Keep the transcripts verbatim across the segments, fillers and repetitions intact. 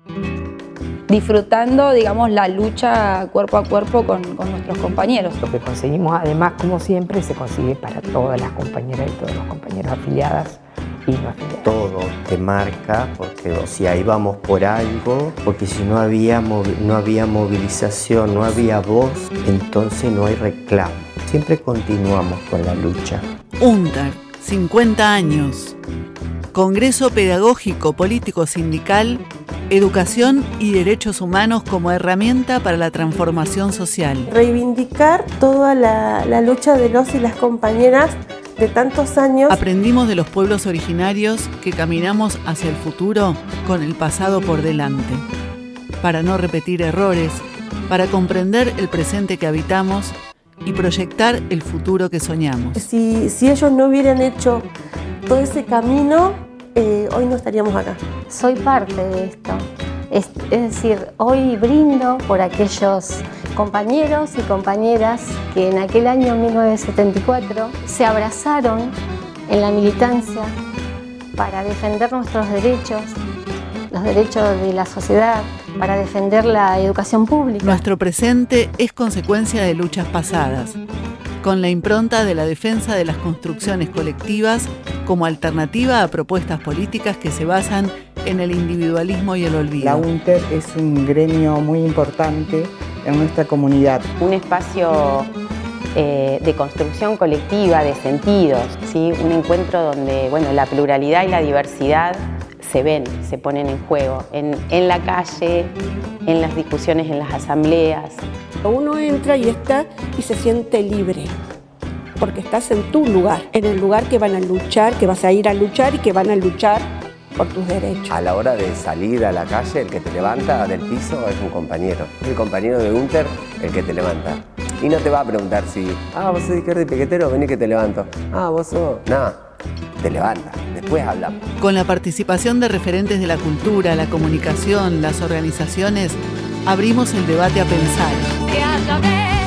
disfrutando, digamos, la lucha cuerpo a cuerpo con, con nuestros compañeros. Lo que conseguimos, además, como siempre, se consigue para todas las compañeras y todos los compañeros afiliadas y no afiliadas. Todo te marca, porque o sea, íbamos por algo, porque si no había, no había movilización, no había voz, entonces no hay reclamo. Siempre continuamos con la lucha. UNTER, cincuenta años. Congreso Pedagógico Político Sindical, Educación y Derechos Humanos como herramienta para la transformación social. Reivindicar toda la, la lucha de los y las compañeras de tantos años. Aprendimos de los pueblos originarios que caminamos hacia el futuro con el pasado por delante. Para no repetir errores, para comprender el presente que habitamos y proyectar el futuro que soñamos. Si, si ellos no hubieran hecho todo ese camino, eh, hoy no estaríamos acá. Soy parte de esto. Es, es decir, hoy brindo por aquellos compañeros y compañeras que en aquel año mil novecientos setenta y cuatro se abrazaron en la militancia para defender nuestros derechos, los derechos de la sociedad, para defender la educación pública. Nuestro presente es consecuencia de luchas pasadas, con la impronta de la defensa de las construcciones colectivas como alternativa a propuestas políticas que se basan en el individualismo y el olvido. La UNTER es un gremio muy importante en nuestra comunidad. Un espacio eh, de construcción colectiva, de sentidos, ¿sí? Un encuentro donde, bueno, la pluralidad y la diversidad se ven, se ponen en juego, en, en la calle, en las discusiones, en las asambleas. Uno entra y está y se siente libre, porque estás en tu lugar, en el lugar que van a luchar, que vas a ir a luchar y que van a luchar por tus derechos. A la hora de salir a la calle, el que te levanta del piso es un compañero. El compañero de UNTER, el que te levanta. Y no te va a preguntar si, ah, vos sos de izquierda y piquetero, vení que te levanto. Ah, vos sos... Nada. Te levanta, después hablamos. Con la participación de referentes de la cultura, la comunicación, las organizaciones, abrimos el debate a pensar. De allá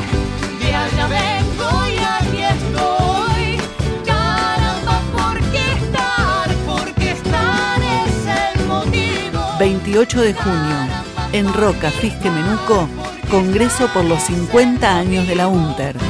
ve, de allá vengo y aquí estoy. Caramba, ¿por qué estar? Porque estar es el motivo. veintiocho de junio, en Roca, Fisque, Menuco, Congreso por los cincuenta años de la UNTER.